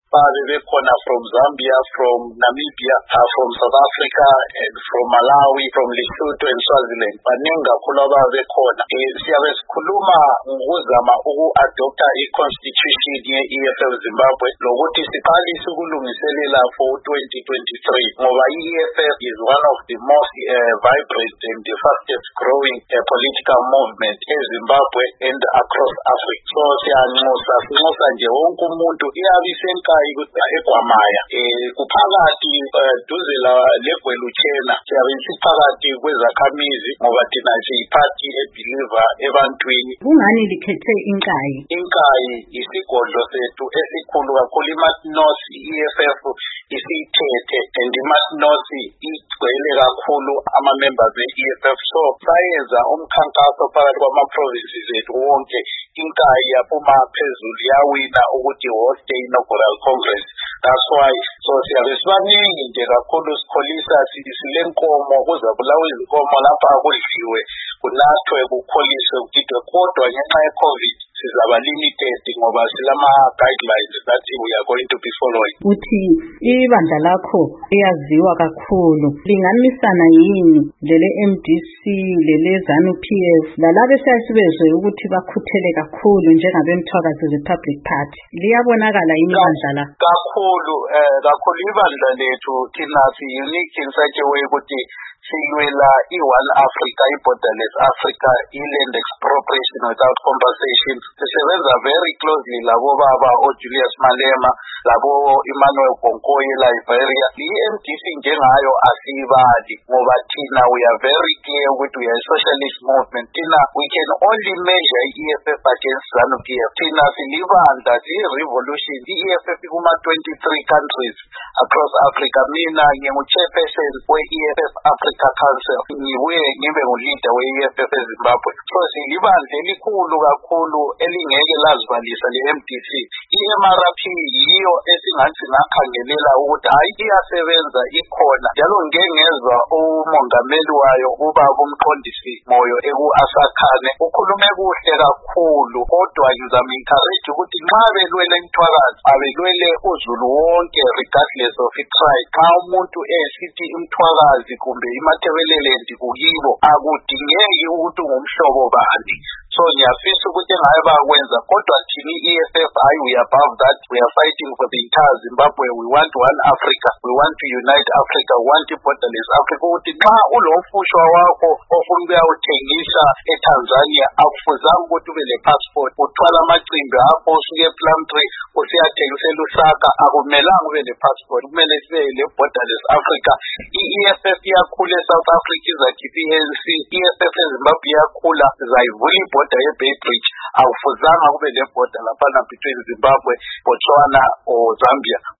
babe bekhona from Zambia, from Namibia, from South Africa, and from Malawi, from Lesotho and Swaziland. Baningi kakhulu ababe bekhona. Siyabe sikhuluma ngokuzama uku-adopta i-constitution ye-EFF Zimbabwe lokuthi siqalise ukulungiselela for 2023 ngoba i-EFF is one of the most vibrant and the fastest growing political movement eZimbabwe and across Africa. So sinxusa nje wonke umuntu iyabisenkayi ukuthi eGwamaya kuphakathi duze leGweluchena siyabe siphakathi kwezakhamizi ngoba thina siyiphathi ebeliever ebantwini. Kungani likhethe inkayi? Inkayi isigodlo sethu esikhulu kakhulu. iMathnos EFF isithethe and iMathnos igcwele kakhulu ama-members e-EFF. So sayenza umkhankaso phakathi kwama-provinces ethu wonke. Inkayi yaphuma phezulu yawina ukuthi host inaugural congress. That's why so siyabe sibaningi nje kakhulu sikholisa silenkomo kuzabulawa izinkomo lapha kudliwe kunathwe kukholiswe kugidwe kodwa ngenxa ye-COVID sizaba limited ngoba silama guidelines that we are going to be following. Uthi ibandla lakho iyaziwa kakhulu linganisana yini lele MDC lele ZANU-PF lalabe siyasibezwe ukuthi bakhuthele kakhulu njengabemthwakazi Republic Party liyabonakala yini ibandla la? Kakhulu ibandla lethu thina si-unique in such a way ukuthi silwela i-One Africa, i-borderless Africa, i-land expropriation without compensation. Sisebenza very closely labo baba Julius Malema, labo Emmanuel Konkoye, Liberia. I-MDC njengayo asibali ngoba thina we are very clear ukuthi we are a socialist movement. Thina we can only measure i-EFF against ZANU-PF. Thina silibandla revolution. I-EFF kuma 23 countries across Africa. Mina ngingu-chairperson we-EFF Africa Council. Ngibuye ngibe ngu-leader we-EFF eZimbabwe. So silibandla elikhulu kakhulu elingeke lazibalisa le-MDC. I-MRP yiyo esingathi ngakhangelela ukuthi hayi iyasebenza ikhona. Njalo ngeke ngezwa umongameli wayo ubaba uMqondisi Moyo eku-Asakhane ukhulume kuhle kakhulu kodwa ngizama encourage ukuthi nxa belwele imthwakazi abelwele uZulu wonke regardless of i-tribe. Xa umuntu esithi imthwakazi kumbe iMatabeleland kuyibo akudingeki ukuthi ungumhlobo bani. So ngiyafisa ukuthi ngaye bakwenza kodwa thini i-EFF hayi we are above that. We are fighting for the entire Zimbabwe. We want one Africa. We want to unite Africa. We want borderless Africa. Ukuthi xa ulomfushwa wakho ofuna ukuyawuthengisa eTanzania akufuzanga ukuthi ube le-passport uthwala amacimbi akho usuke ePlumtree usiyathengisela uShaka akumelanga ube le-passport. Kumele sibe le-borderless Africa. I-EFF iyakhula eSouth Africa izakhipha i-ANC. I-EFF eZimbabwe iyakhula zayivula ibhoda ye-Bay Bridge. Akufuzanga kube le-border laphana between Zimbabwe, Botswana or Zambia.